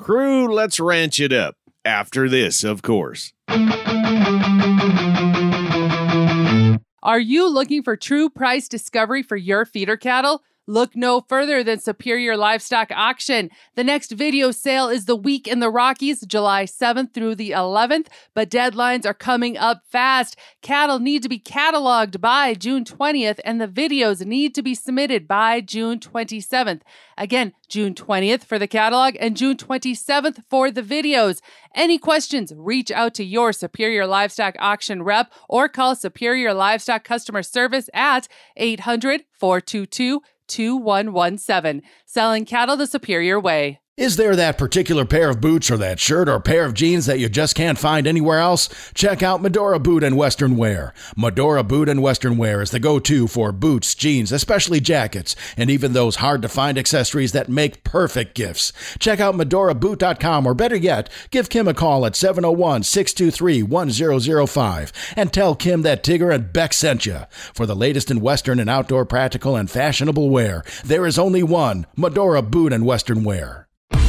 Crew, let's ranch it up. After this, of course. Are you looking for true price discovery for your feeder cattle? Look no further than Superior Livestock Auction. The next video sale is the week in the Rockies, July 7th through the 11th, but deadlines are coming up fast. Cattle need to be cataloged by June 20th, and the videos need to be submitted by June 27th. Again, June 20th for the catalog and June 27th for the videos. Any questions, reach out to your Superior Livestock Auction rep or call Superior Livestock Customer Service at 800-422-2117. Selling cattle the Superior way. Is there that particular pair of boots or that shirt or pair of jeans that you just can't find anywhere else? Check out Medora Boot and Western Wear. Medora Boot and Western Wear is the go-to for boots, jeans, especially jackets, and even those hard-to-find accessories that make perfect gifts. Check out MedoraBoot.com, or better yet, give Kim a call at 701-623-1005 and tell Kim that Tigger and Beck sent you. For the latest in Western and outdoor practical and fashionable wear, there is only one, Medora Boot and Western Wear.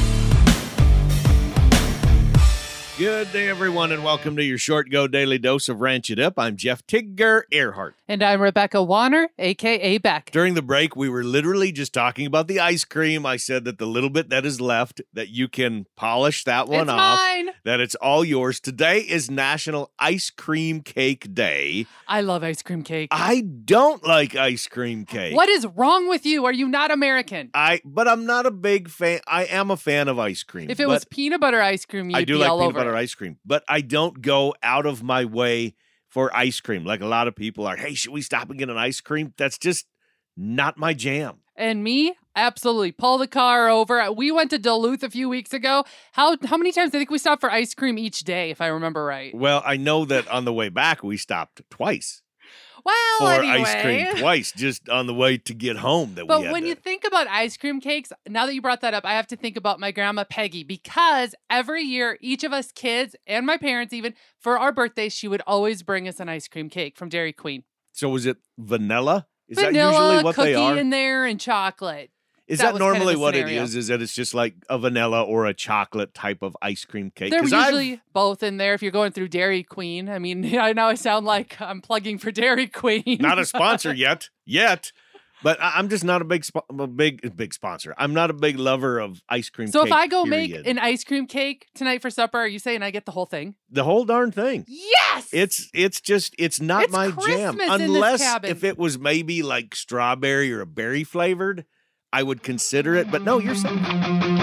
Good day, everyone, and welcome to your Short Go Daily Dose of Ranch It Up. I'm Jeff Tigger Earhart. And I'm Rebecca Warner, a.k.a. Beck. During the break, we were literally just talking about the ice cream. I said that the little bit that is left, that you can polish that one off. Mine. That it's all yours. Today is National Ice Cream Cake Day. I love ice cream cake. I don't like ice cream cake. What is wrong with you? Are you not American? But I'm not a big fan. I am a fan of ice cream. If it was peanut butter ice cream, you'd I do be like all peanut over butter it. ice cream, but I don't go out of my way for ice cream. Like a lot of people are, hey, should we stop and get an ice cream? That's just not my jam. And me, absolutely. Pull the car over. We went to Duluth a few weeks ago. How many times I think we stopped for ice cream each day, if I remember right? Well, I know that on the way back, we stopped twice. Well, for anyway. ice cream twice, just on the way to get home. But when you think about ice cream cakes, now that you brought that up, I have to think about my grandma Peggy, because every year, each of us kids and my parents even, for our birthdays, she would always bring us an ice cream cake from Dairy Queen. So was it vanilla? Is Vanilla, that usually what cookie they are? in there, and chocolate. Is that was normally kind of the what scenario. it is? Is that it's just like a vanilla or a chocolate type of ice cream cake? They're 'Cause usually both in there if you're going through Dairy Queen. I mean, I know I sound like I'm plugging for Dairy Queen. Not a sponsor yet. But I'm just not a big sponsor. I'm not a big lover of ice cream So cake, if I go period. make an ice cream cake tonight for supper, are you saying I get the whole thing? The whole darn thing. Yes! It's not It's my jam. Christmas in this Unless cabin. if it was maybe like strawberry or a berry flavored, I would consider it. But no, you're saying